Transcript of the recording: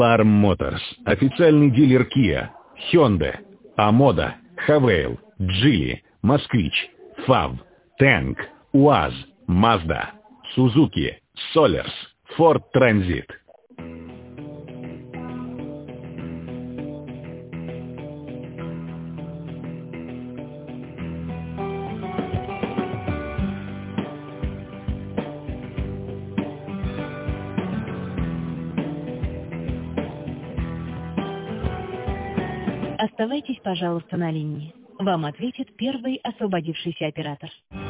Farm Motors – официальный дилер Kia, Hyundai, Amoda, Havail, Geely, Москвич, FAV, Tank, УАЗ, Mazda, Suzuki, Solers, Ford Transit. Оставайтесь, пожалуйста, на линии. Вам ответит первый освободившийся оператор.